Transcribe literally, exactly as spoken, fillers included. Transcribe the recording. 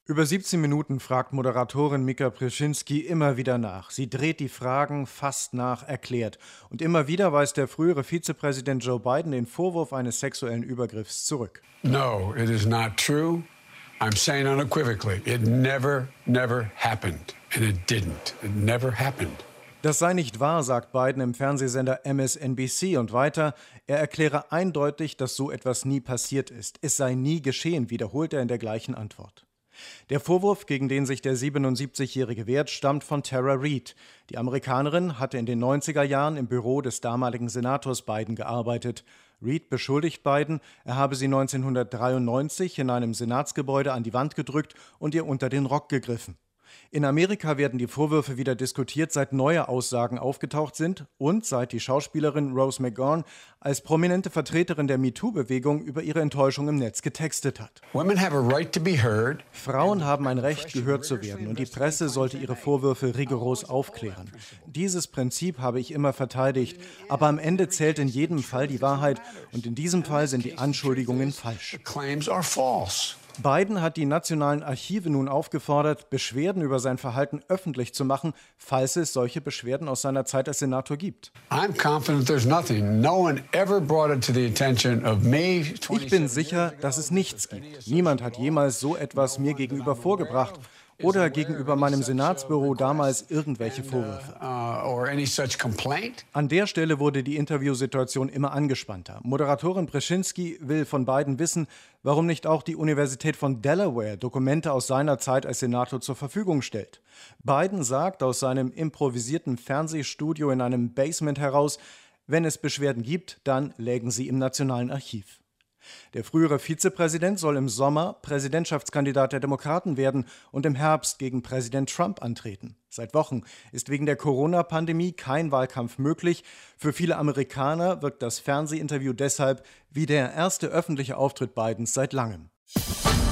Über siebzehn Minuten fragt Moderatorin Mika Brzezinski immer wieder nach. Sie dreht die Fragen fast nach, erklärt. Und immer wieder weist der frühere Vizepräsident Joe Biden den Vorwurf eines sexuellen Übergriffs zurück. No, it is not true. I'm saying unequivocally, it never, never happened. And it didn't. It never happened. Das sei nicht wahr, sagt Biden im Fernsehsender M S N B C und weiter. Er erkläre eindeutig, dass so etwas nie passiert ist. Es sei nie geschehen, wiederholt er in der gleichen Antwort. Der Vorwurf, gegen den sich der siebenundsiebzigjährige wehrt, stammt von Tara Reade. Die Amerikanerin hatte in den neunziger Jahren im Büro des damaligen Senators Biden gearbeitet. Reade beschuldigt Biden, er habe sie neunzehnhundertdreiundneunzig in einem Senatsgebäude an die Wand gedrückt und ihr unter den Rock gegriffen. In Amerika werden die Vorwürfe wieder diskutiert, seit neue Aussagen aufgetaucht sind und seit die Schauspielerin Rose McGowan als prominente Vertreterin der MeToo-Bewegung über ihre Enttäuschung im Netz getextet hat. Women have a right to be heard. Frauen haben ein Recht, gehört zu werden, und die Presse sollte ihre Vorwürfe rigoros aufklären. Dieses Prinzip habe ich immer verteidigt, aber am Ende zählt in jedem Fall die Wahrheit, und in diesem Fall sind die Anschuldigungen falsch. The claims are false. Biden hat die nationalen Archive nun aufgefordert, Beschwerden über sein Verhalten öffentlich zu machen, falls es solche Beschwerden aus seiner Zeit als Senator gibt. I'm confident there's nothing. No one ever brought it to the attention of me. Ich bin sicher, dass es nichts gibt. Niemand hat jemals so etwas mir gegenüber vorgebracht oder gegenüber meinem Senatsbüro damals irgendwelche Vorwürfe. An der Stelle wurde die Interviewsituation immer angespannter. Moderatorin Brzezinski will von Biden wissen, warum nicht auch die Universität von Delaware Dokumente aus seiner Zeit als Senator zur Verfügung stellt. Biden sagt aus seinem improvisierten Fernsehstudio in einem Basement heraus, wenn es Beschwerden gibt, dann lägen sie im Nationalen Archiv. Der frühere Vizepräsident soll im Sommer Präsidentschaftskandidat der Demokraten werden und im Herbst gegen Präsident Trump antreten. Seit Wochen ist wegen der Corona-Pandemie kein Wahlkampf möglich. Für viele Amerikaner wirkt das Fernsehinterview deshalb wie der erste öffentliche Auftritt Bidens seit langem.